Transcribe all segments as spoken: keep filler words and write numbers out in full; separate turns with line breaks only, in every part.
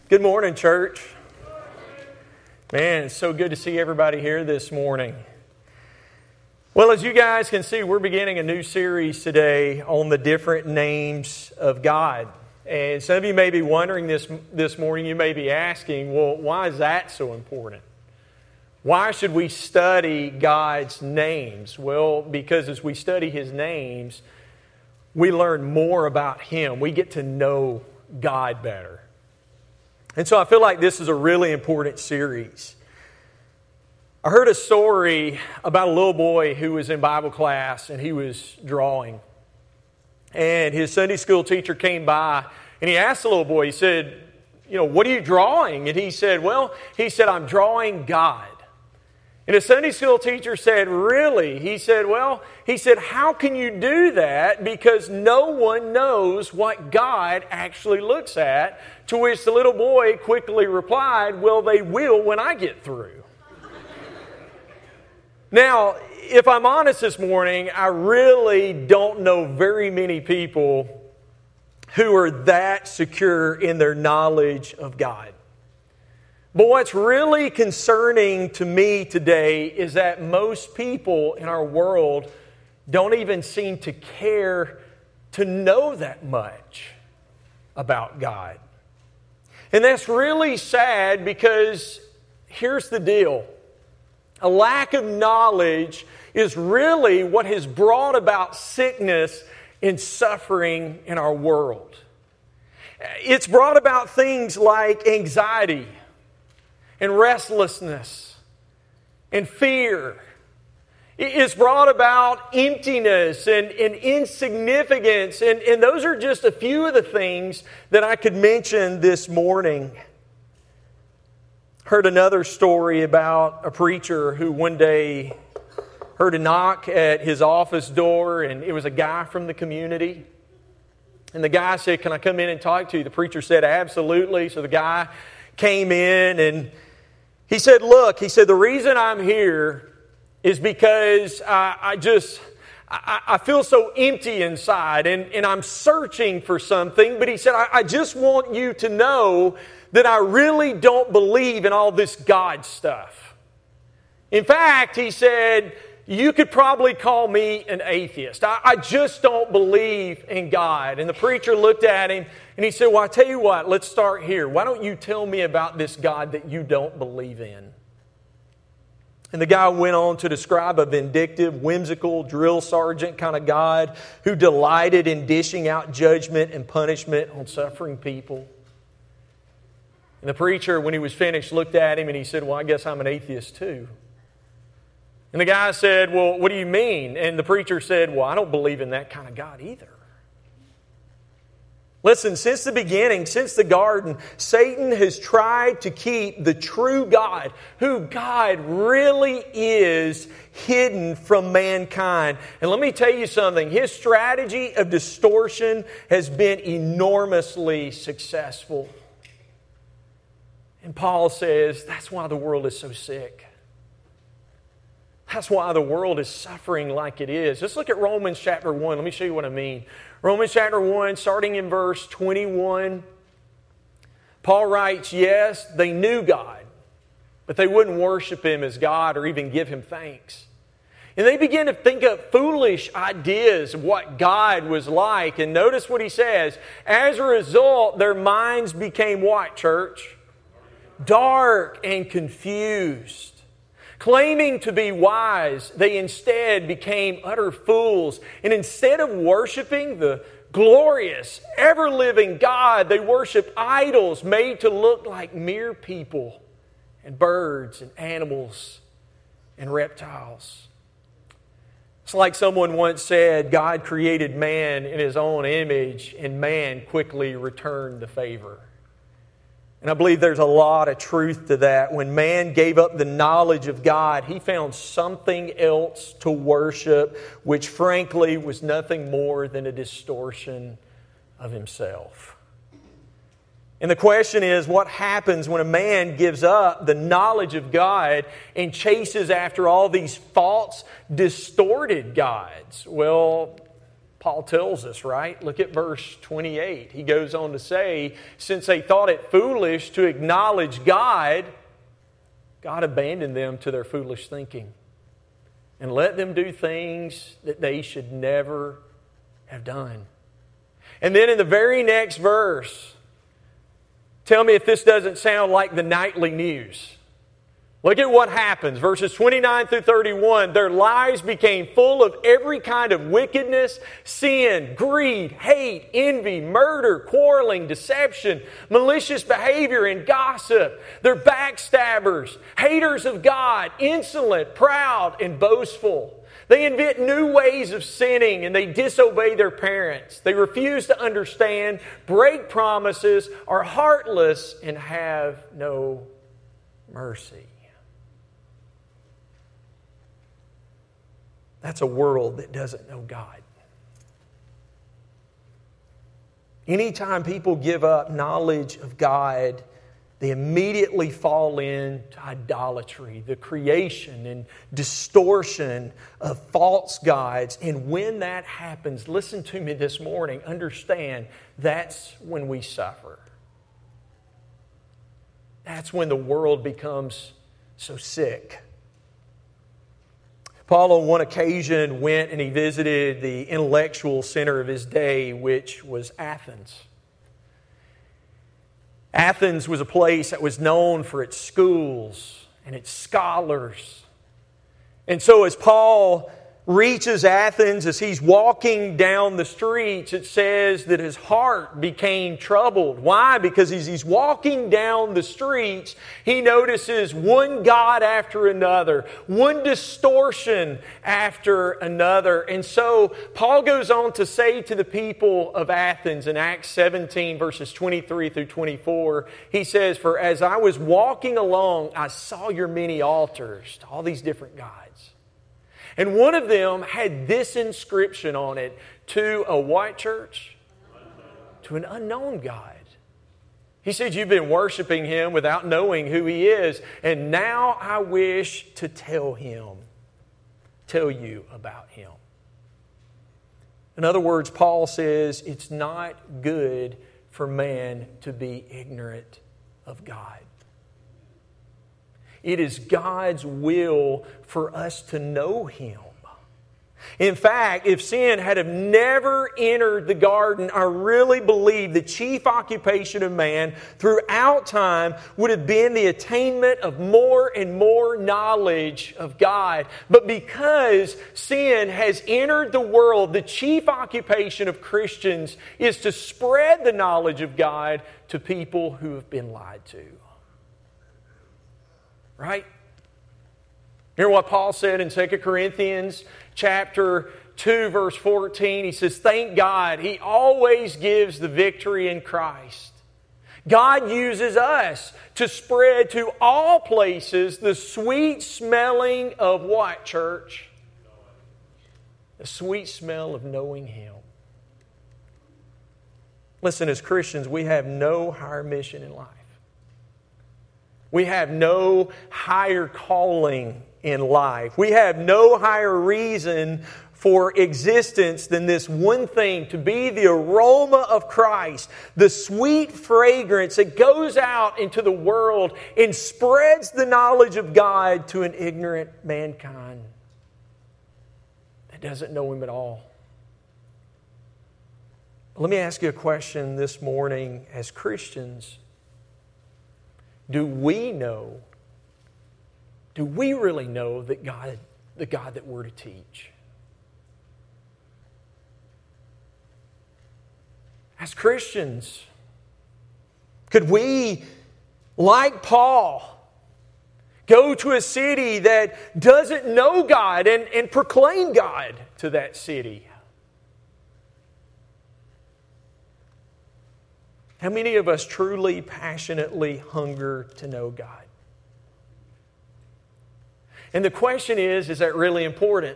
Good morning, church. Man, it's so good to see everybody here this morning. Well, as you guys can see, we're beginning a new series today on the different names of God. And some of you may be wondering this, this morning, you may be asking, well, why is that so important? Why should we study God's names? Well, because as we study His names, we learn more about Him. We get to know God better. And so I feel like this is a really important series. I heard a story about a little boy who was in Bible class and he was drawing. And his Sunday school teacher came by and he asked the little boy, he said, you know, what are you drawing? And he said, well, he said, I'm drawing God. And his Sunday school teacher said, really? He said, well, he said, how can you do that? Because no one knows what God actually looks at. To which the little boy quickly replied, well, they will when I get through. Now, if I'm honest this morning, I really don't know very many people who are that secure in their knowledge of God. But what's really concerning to me today is that most people in our world don't even seem to care to know that much about God. And that's really sad because here's the deal. A lack of knowledge is really what has brought about sickness and suffering in our world. It's brought about things like anxiety and restlessness and fear. It's brought about emptiness and, and insignificance. And, and those are just a few of the things that I could mention this morning. Heard another story about a preacher who one day heard a knock at his office door, and it was a guy from the community. And the guy said, can I come in and talk to you? The preacher said, absolutely. So the guy came in and he said, look, he said, the reason I'm here is because I, I just, I, I feel so empty inside and, and I'm searching for something. But he said, I, I just want you to know that I really don't believe in all this God stuff. In fact, he said, you could probably call me an atheist. I, I just don't believe in God. And the preacher looked at him and he said, well, I tell you what, let's start here. Why don't you tell me about this God that you don't believe in? And the guy went on to describe a vindictive, whimsical, drill sergeant kind of God who delighted in dishing out judgment and punishment on suffering people. And the preacher, when he was finished, looked at him and he said, well, I guess I'm an atheist too. And the guy said, well, what do you mean? And the preacher said, well, I don't believe in that kind of God either. Listen, since the beginning, since the garden, Satan has tried to keep the true God, who God really is, hidden from mankind. And let me tell you something, his strategy of distortion has been enormously successful. And Paul says, that's why the world is so sick. That's why the world is suffering like it is. Let's look at Romans chapter one. Let me show you what I mean. Romans chapter one, starting in verse twenty-one. Paul writes, yes, they knew God, but they wouldn't worship Him as God or even give Him thanks. And they began to think up foolish ideas of what God was like. And notice what he says. As a result, their minds became what, church? Dark and confused. Claiming to be wise, they instead became utter fools. And instead of worshiping the glorious, ever-living God, they worshiped idols made to look like mere people and birds and animals and reptiles. It's like someone once said, God created man in His own image, and man quickly returned the favor. And I believe there's a lot of truth to that. When man gave up the knowledge of God, he found something else to worship, which frankly was nothing more than a distortion of himself. And the question is, what happens when a man gives up the knowledge of God and chases after all these false, distorted gods? Well, Paul tells us, right? Look at verse twenty-eight. He goes on to say, since they thought it foolish to acknowledge God, God abandoned them to their foolish thinking and let them do things that they should never have done. And then in the very next verse, tell me if this doesn't sound like the nightly news. Look at what happens. Verses twenty-nine through thirty-one. Their lives became full of every kind of wickedness, sin, greed, hate, envy, murder, quarreling, deception, malicious behavior, and gossip. They're backstabbers, haters of God, insolent, proud, and boastful. They invent new ways of sinning and they disobey their parents. They refuse to understand, break promises, are heartless, and have no mercy. That's a world that doesn't know God. Anytime people give up knowledge of God, they immediately fall into idolatry, the creation and distortion of false gods. And when that happens, listen to me this morning, understand that's when we suffer. That's when the world becomes so sick. Paul on one occasion went and he visited the intellectual center of his day, which was Athens. Athens was a place that was known for its schools and its scholars. And so as Paul reaches Athens, as he's walking down the streets, it says that his heart became troubled. Why? Because as he's walking down the streets, he notices one god after another, one distortion after another. And so Paul goes on to say to the people of Athens in Acts seventeen, verses twenty-three through twenty-four, he says, "For as I was walking along, I saw your many altars," to all these different gods. And one of them had this inscription on it, to a what church? To an unknown God. He said, you've been worshiping Him without knowing who He is, and now I wish to tell Him, tell you about Him. In other words, Paul says it's not good for man to be ignorant of God. It is God's will for us to know Him. In fact, if sin had have never entered the garden, I really believe the chief occupation of man throughout time would have been the attainment of more and more knowledge of God. But because sin has entered the world, the chief occupation of Christians is to spread the knowledge of God to people who have been lied to. Right? Hear what Paul said in Second Corinthians chapter two, verse fourteen. He says, thank God, He always gives the victory in Christ. God uses us to spread to all places the sweet smelling of what, church? The sweet smell of knowing Him. Listen, as Christians, we have no higher mission in life. We have no higher calling in life. We have no higher reason for existence than this one thing, to be the aroma of Christ, the sweet fragrance that goes out into the world and spreads the knowledge of God to an ignorant mankind that doesn't know Him at all. Let me ask you a question this morning. As Christians, do we know, do we really know that God, the God that we're to teach? As Christians, could we, like Paul, go to a city that doesn't know God and, and proclaim God to that city? How many of us truly, passionately hunger to know God? And the question is, is that really important?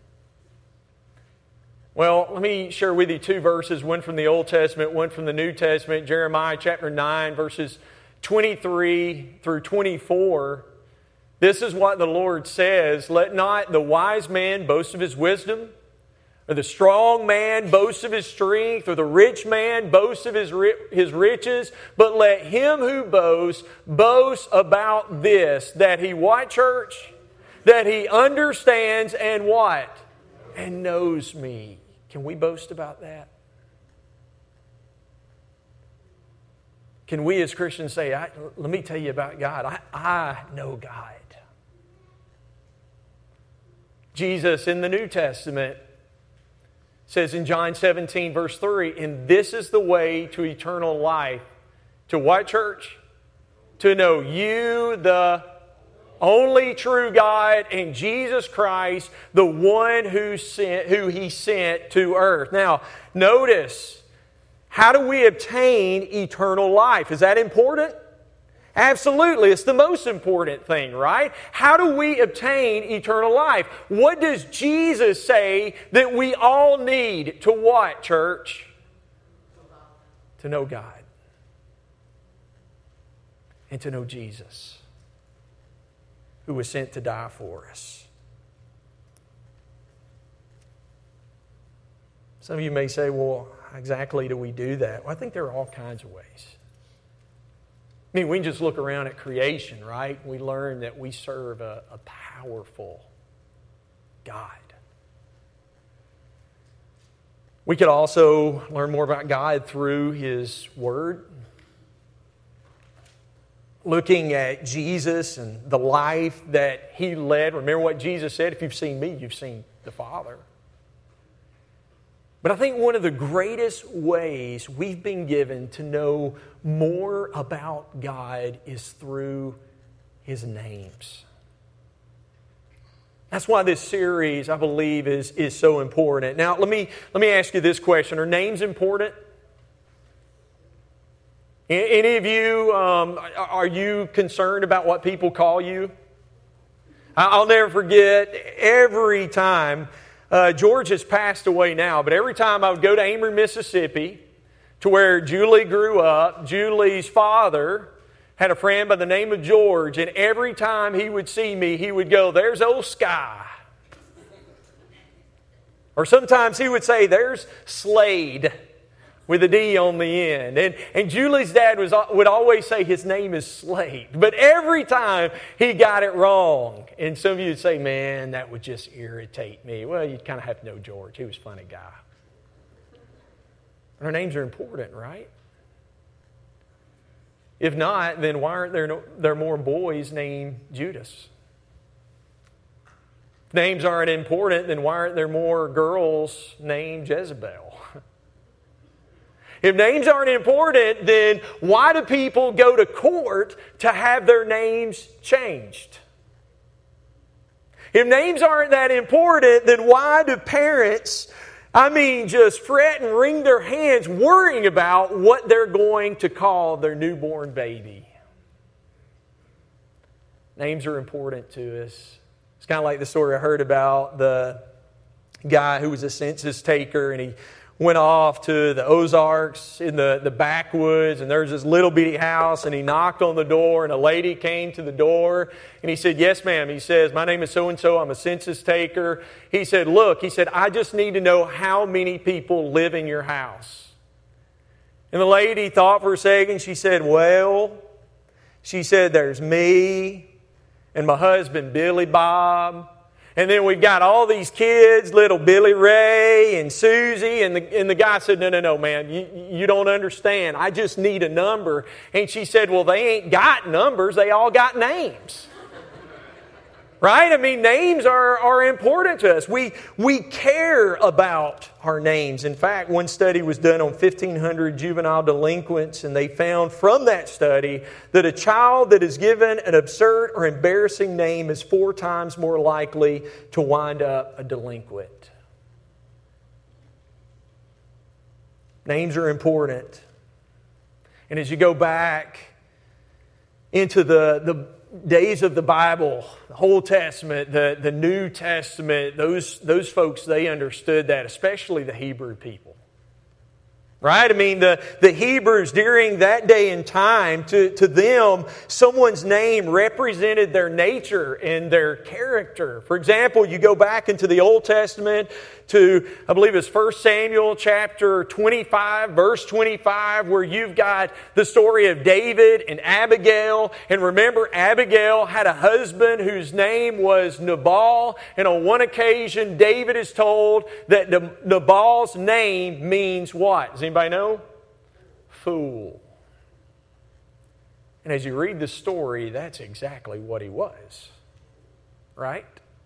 Well, let me share with you two verses, one from the Old Testament, one from the New Testament. Jeremiah chapter nine, verses twenty-three through twenty-four. This is what the Lord says, let not the wise man boast of his wisdom, or the strong man boasts of his strength, or the rich man boasts of his, ri- his riches, but let him who boasts boast about this, that he what, church? That he understands and what? And knows me. Can we boast about that? Can we as Christians say, I, let me tell you about God. I, I know God. Jesus in the New Testament says in John seventeen verse three, and this is the way to eternal life. To what, church? To know you, the only true God, and Jesus Christ, the one who sent, who He sent to earth. Now, notice, how do we obtain eternal life? Is that important? Absolutely. It's the most important thing, right? How do we obtain eternal life? What does Jesus say that we all need to what, church? To know God. And to know Jesus, who was sent to die for us. Some of you may say, well, how exactly do we do that? Well, I think there are all kinds of ways. I mean, we can just look around at creation, right? We learn that we serve a, a powerful God. We could also learn more about God through His Word. Looking at Jesus and the life that He led. Remember what Jesus said, if you've seen me, you've seen the Father. But I think one of the greatest ways we've been given to know more about God is through His names. That's why this series, I believe, is, is so important. Now, let me, let me ask you this question. Are names important? Any of you, um, are you concerned about what people call you? I'll never forget, every time, uh, George has passed away now, but every time I would go to Amory, Mississippi, to where Julie grew up, Julie's father had a friend by the name of George, and every time he would see me, he would go, "There's old Sky." Or sometimes he would say, "There's Slade," with a D on the end. And, and Julie's dad was, would always say his name is Slade. But every time he got it wrong. And some of you would say, man, that would just irritate me. Well, you kind of have to know George. He was a funny guy. Our names are important, right? If not, then why aren't there, no, there more boys named Judas? If names aren't important, then why aren't there more girls named Jezebel? If names aren't important, then why do people go to court to have their names changed? If names aren't that important, then why do parents, I mean, just fret and wring their hands worrying about what they're going to call their newborn baby? Names are important to us. It's kind of like the story I heard about the guy who was a census taker, and he went off to the Ozarks in the, the backwoods, and there's this little bitty house, and he knocked on the door, and a lady came to the door, and he said, "Yes, ma'am." He says, "My name is so-and-so, I'm a census taker." He said, "Look," he said, "I just need to know how many people live in your house." And the lady thought for a second. She said, "Well," she said, "there's me and my husband, Billy Bob. And then we've got all these kids, little Billy Ray and Susie." And the, and the guy said, no, no, no, man, you, you don't understand. I just need a number. And she said, "Well, they ain't got numbers. They all got names." Right? I mean, names are, are important to us. We, we care about our names. In fact, one study was done on fifteen hundred juvenile delinquents, and they found from that study that a child that is given an absurd or embarrassing name is four times more likely to wind up a delinquent. Names are important. And as you go back into the, the days of the Bible, the Old Testament, the, the New Testament, those, those folks, they understood that, especially the Hebrew people. Right? I mean, the, the Hebrews during that day and time, to, to them, someone's name represented their nature and their character. For example, you go back into the Old Testament to, I believe it's First Samuel chapter twenty-five, verse twenty-five, where you've got the story of David and Abigail. And remember, Abigail had a husband whose name was Nabal. And on one occasion, David is told that Nabal's name means what? Does anybody know? Fool. And as you read the story, that's exactly what he was. Right?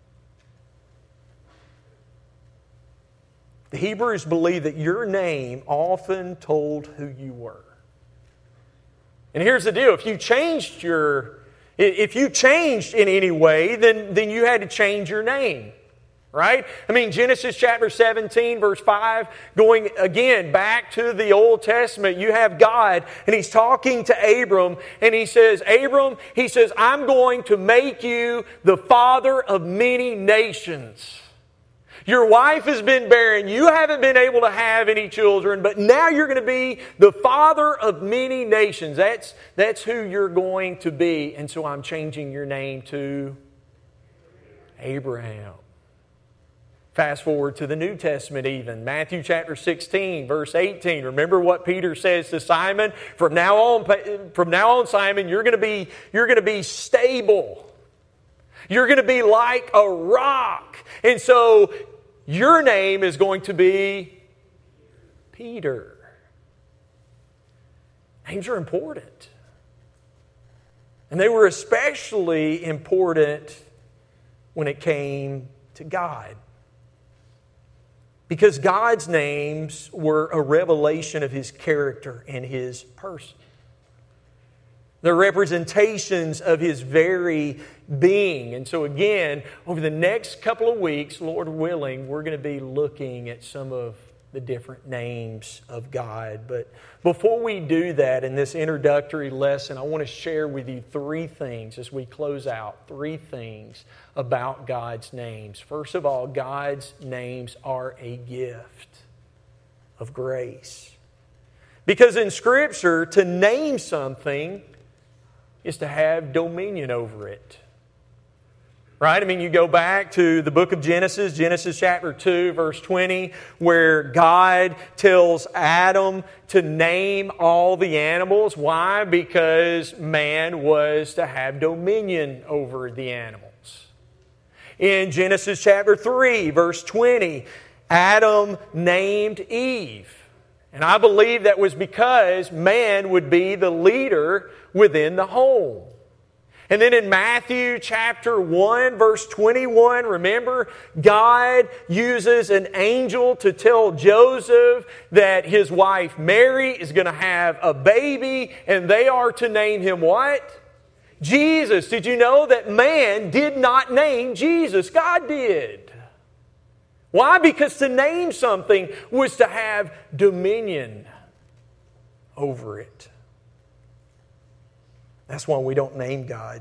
The Hebrews believe that your name often told who you were. And here's the deal. If you changed your, if you changed in any way, then, then you had to change your name. Right? I mean, Genesis chapter seventeen, verse five, going again back to the Old Testament, you have God, and He's talking to Abram, and He says, Abram, He says, I'm going to make you the father of many nations. Your wife has been barren. You haven't been able to have any children, but now you're going to be the father of many nations. That's, that's who you're going to be. And so I'm changing your name to Abraham. Fast forward to the New Testament even. Matthew chapter sixteen, verse eighteen. Remember what Peter says to Simon? From now on, from now on, Simon, you're going to be, you're going to be stable. You're going to be like a rock. And so your name is going to be Peter. Names are important. And they were especially important when it came to God. Because God's names were a revelation of His character and His person. They're representations of His very being. And so again, over the next couple of weeks, Lord willing, we're going to be looking at some of the different names of God. But before we do that, in this introductory lesson, I want to share with you three things as we close out. Three things about God's names. First of all, God's names are a gift of grace. Because in Scripture, to name something is to have dominion over it. Right? I mean, you go back to the book of Genesis, Genesis chapter two, verse twenty, where God tells Adam to name all the animals. Why? Because man was to have dominion over the animals. In Genesis chapter three, verse twenty, Adam named Eve. And I believe that was because man would be the leader within the home. And then in Matthew chapter one, verse twenty-one, remember, God uses an angel to tell Joseph that his wife Mary is going to have a baby, and they are to name him what? Jesus. Did you know that man did not name Jesus? God did. Why? Because to name something was to have dominion over it. That's why we don't name God.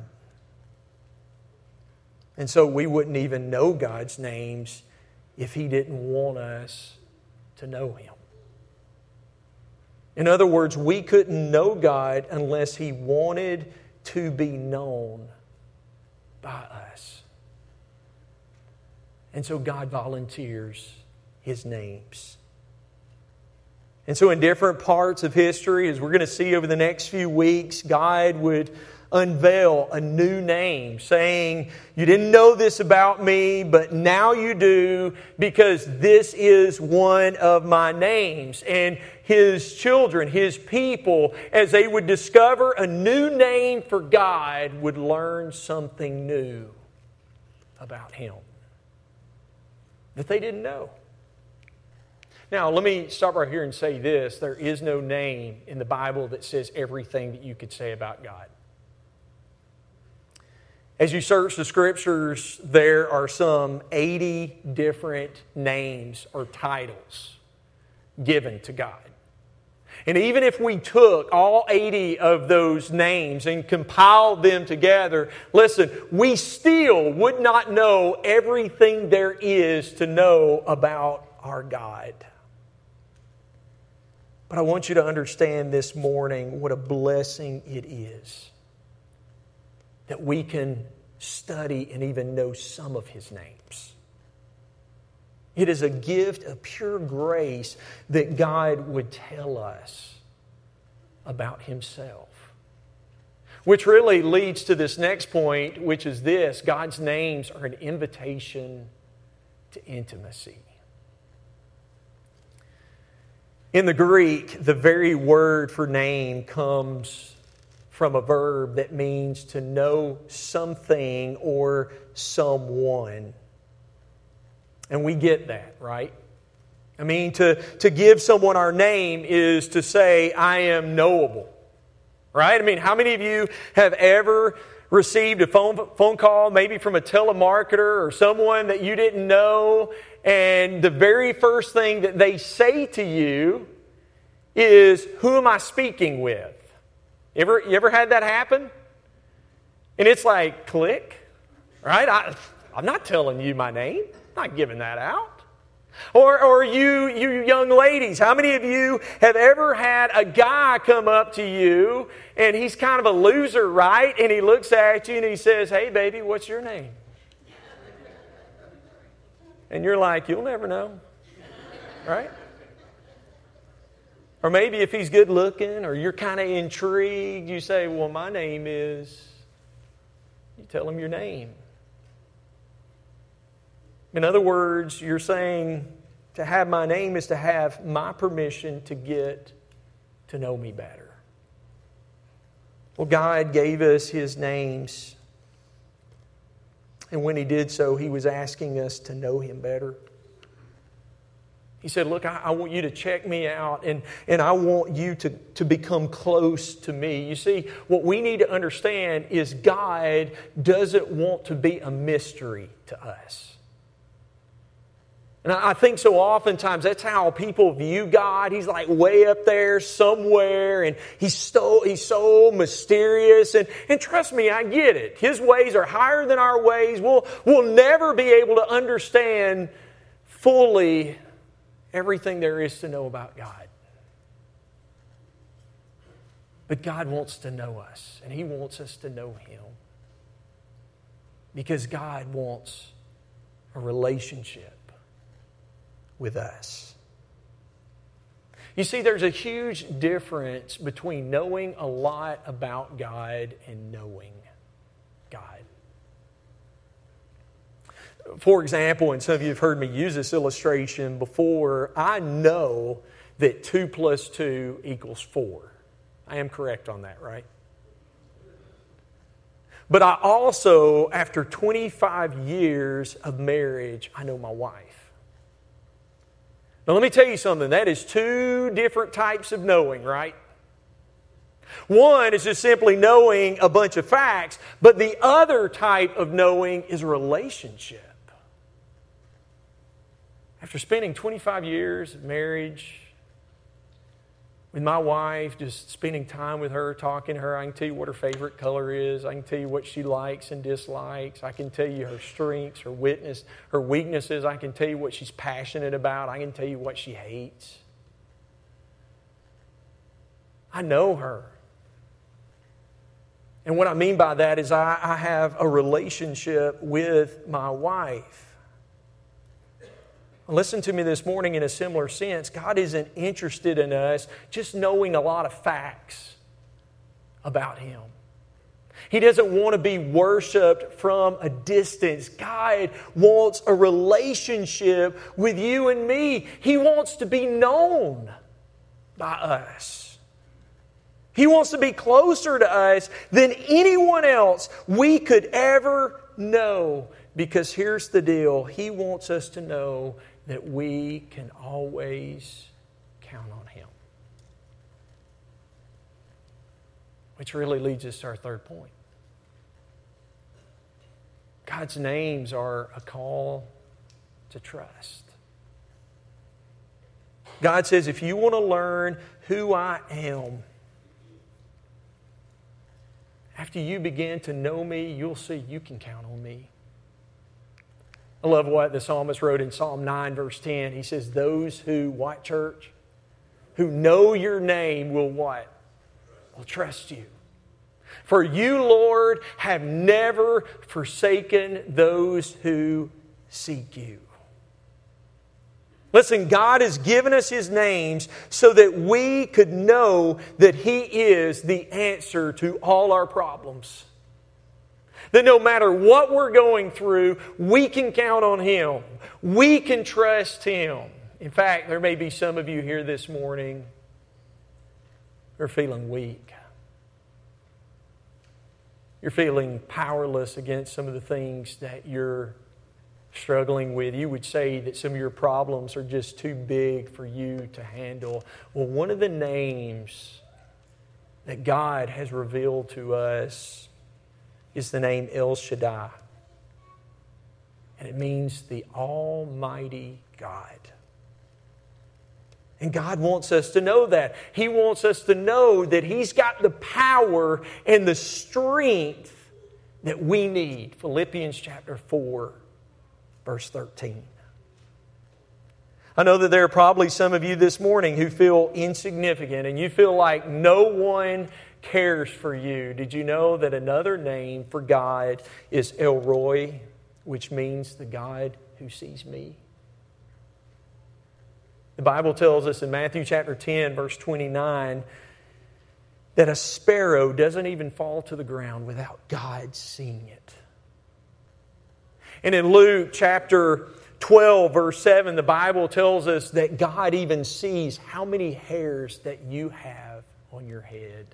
And so we wouldn't even know God's names if He didn't want us to know Him. In other words, we couldn't know God unless He wanted to be known by us. And so God volunteers His names. And so in different parts of history, as we're going to see over the next few weeks, God would unveil a new name, saying, you didn't know this about me, but now you do, because this is one of my names. And His children, His people, as they would discover a new name for God, would learn something new about Him that they didn't know. Now, let me stop right here and say this. There is no name in the Bible that says everything that you could say about God. As you search the Scriptures, there are some eighty different names or titles given to God. And even if we took all eighty of those names and compiled them together, listen, we still would not know everything there is to know about our God. But I want you to understand this morning what a blessing it is that we can study and even know some of His names. It is a gift of pure grace that God would tell us about Himself. Which really leads to this next point, which is this: God's names are an invitation to intimacy. In the Greek, the very word for name comes from a verb that means to know something or someone. And we get that, right? I mean, to, to give someone our name is to say, I am knowable. Right? I mean, how many of you have ever received a phone phone call, maybe from a telemarketer or someone that you didn't know, and the very first thing that they say to you is, who am I speaking with? You ever, you ever had that happen? And it's like, click. Right? I, I'm not telling you my name. I'm not giving that out. Or, or you, you young ladies, how many of you have ever had a guy come up to you and he's kind of a loser, right? And he looks at you and he says, hey, baby, what's your name? And you're like, you'll never know, right? Or maybe if he's good looking or you're kind of intrigued, you say, well, my name is, you tell him your name. In other words, you're saying to have my name is to have my permission to get to know me better. Well, God gave us His names. And when He did so, He was asking us to know Him better. He said, look, I, I want you to check me out, and, and I want you to, to become close to me. You see, what we need to understand is God doesn't want to be a mystery to us. And I think so oftentimes that's how people view God. He's like way up there somewhere, and he's so, he's so mysterious. And, and trust me, I get it. His ways are higher than our ways. We'll, we'll never be able to understand fully everything there is to know about God. But God wants to know us, and He wants us to know Him. Because God wants a relationship with us. You see, there's a huge difference between knowing a lot about God and knowing God. For example, and some of you have heard me use this illustration before, I know that two plus two equals four. I am correct on that, right? But I also, after twenty-five years of marriage, I know my wife. Now let me tell you something, that is two different types of knowing, right? One is just simply knowing a bunch of facts, but the other type of knowing is a relationship. After spending twenty-five years of marriage with my wife, just spending time with her, talking to her, I can tell you what her favorite color is. I can tell you what she likes and dislikes. I can tell you her strengths, her witness, her weaknesses. I can tell you what she's passionate about. I can tell you what she hates. I know her. And what I mean by that is I, I have a relationship with my wife. Listen to me this morning in a similar sense. God isn't interested in us just knowing a lot of facts about Him. He doesn't want to be worshiped from a distance. God wants a relationship with you and me. He wants to be known by us. He wants to be closer to us than anyone else we could ever know. Because here's the deal. He wants us to know that we can always count on Him. Which really leads us to our third point. God's names are a call to trust. God says, if you want to learn who I am, after you begin to know me, you'll see you can count on me. I love what the psalmist wrote in Psalm nine, verse ten. He says, those who, what, church? Who know your name will what? Will trust you. For you, Lord, have never forsaken those who seek you. Listen, God has given us His names so that we could know that He is the answer to all our problems. That no matter what we're going through, we can count on Him. We can trust Him. In fact, there may be some of you here this morning who are feeling weak. You're feeling powerless against some of the things that you're struggling with. You would say that some of your problems are just too big for you to handle. Well, one of the names that God has revealed to us is the name El Shaddai. And it means the Almighty God. And God wants us to know that. He wants us to know that He's got the power and the strength that we need. Philippians chapter four. Verse thirteen. I know that there are probably some of you this morning who feel insignificant and you feel like no one cares for you. Did you know that another name for God is El Roi, which means the God who sees me? The Bible tells us in Matthew chapter ten, verse twenty-nine, that a sparrow doesn't even fall to the ground without God seeing it. And in Luke chapter twelve, verse seven, the Bible tells us that God even sees how many hairs that you have on your head.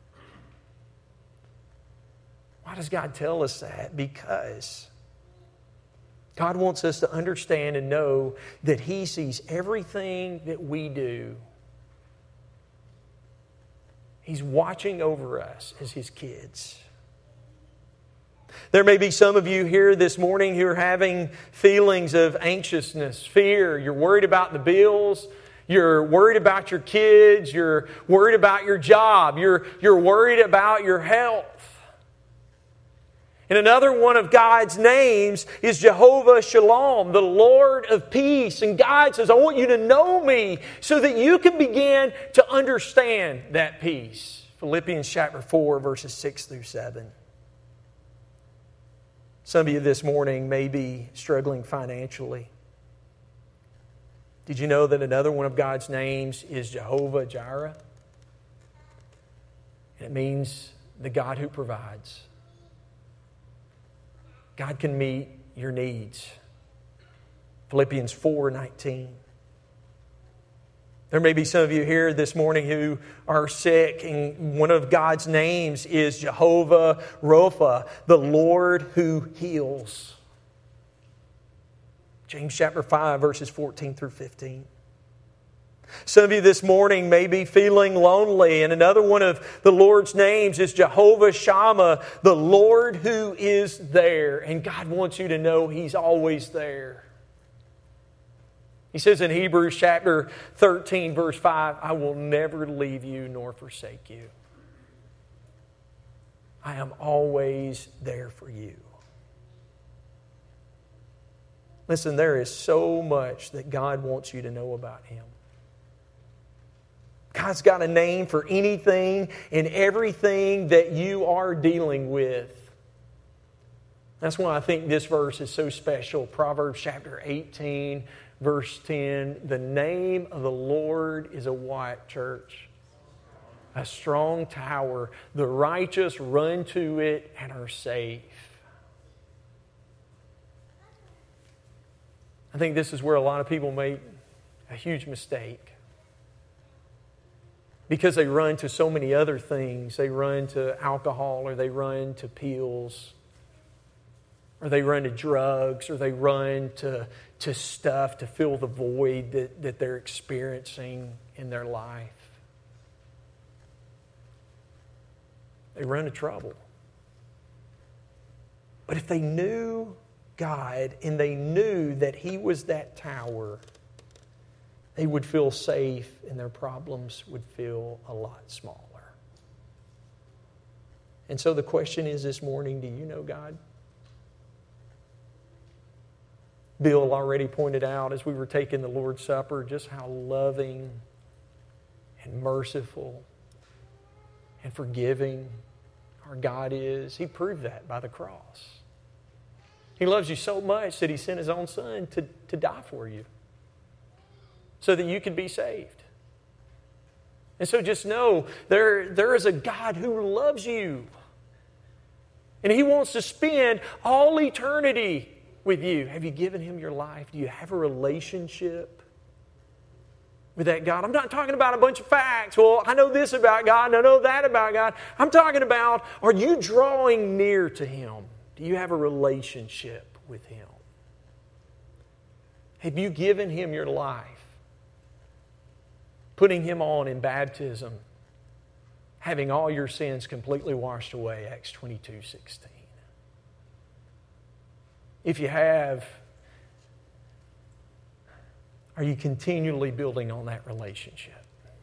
Why does God tell us that? Because God wants us to understand and know that He sees everything that we do. He's watching over us as His kids. There may be some of you here this morning who are having feelings of anxiousness, fear. You're worried about the bills. You're worried about your kids. You're worried about your job. You're, you're worried about your health. And another one of God's names is Jehovah Shalom, the Lord of peace. And God says, I want you to know me so that you can begin to understand that peace. Philippians chapter four, verses six through seven. Some of you this morning may be struggling financially. Did you know that another one of God's names is Jehovah Jireh? And it means the God who provides. God can meet your needs. Philippians four nineteen. There may be some of you here this morning who are sick, and one of God's names is Jehovah Rapha, the Lord who heals. James chapter five, verses fourteen through fifteen. Some of you this morning may be feeling lonely, and another one of the Lord's names is Jehovah Shammah, the Lord who is there. And God wants you to know He's always there. He says in Hebrews chapter thirteen, verse five, I will never leave you nor forsake you. I am always there for you. Listen, there is so much that God wants you to know about Him. God's got a name for anything and everything that you are dealing with. That's why I think this verse is so special. Proverbs chapter eighteen, verse ten. The name of the Lord is a what, church? A strong tower. The righteous run to it and are safe. I think this is where a lot of people make a huge mistake. Because they run to so many other things. They run to alcohol, or they run to pills, or they run to drugs, or they run to, to stuff to fill the void that, that they're experiencing in their life. They run to trouble. But if they knew God and they knew that He was that tower, they would feel safe and their problems would feel a lot smaller. And so the question is this morning, do you know God? Bill already pointed out as we were taking the Lord's Supper just how loving and merciful and forgiving our God is. He proved that by the cross. He loves you so much that He sent His own Son to, to die for you. so that you could be saved. And so just know there, there is a God who loves you. And He wants to spend all eternity with you. Have you given Him your life? Do you have a relationship with that God? I'm not talking about a bunch of facts. Well, I know this about God and I know that about God. I'm talking about, are you drawing near to Him? Do you have a relationship with Him? Have you given Him your life? Putting Him on in baptism, having all your sins completely washed away, Acts twenty-two sixteen. If you have, are you continually building on that relationship?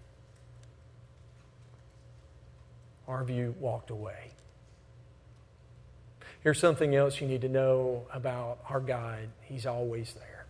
Or have you walked away? Here's something else you need to know about our God. He's always there,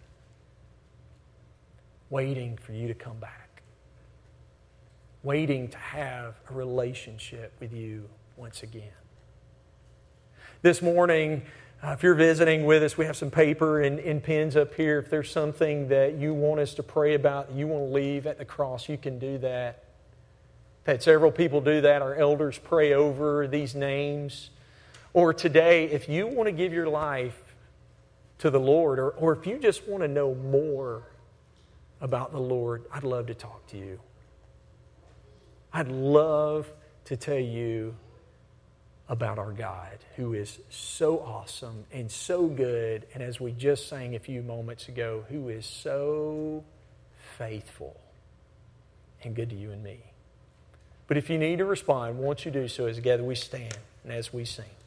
waiting for you to come back. Waiting to have a relationship with you once again. This morning, uh, if you're visiting with us, we have some paper and, and pens up here. If there's something that you want us to pray about, you want to leave at the cross, you can do that. I've had several people do that. Our elders pray over these names. Or today, if you want to give your life to the Lord, or, or if you just want to know more about the Lord, I'd love to talk to you. I'd love to tell you about our God, who is so awesome and so good, and as we just sang a few moments ago, who is so faithful and good to you and me. But if you need to respond, once you do so, as together we stand and as we sing.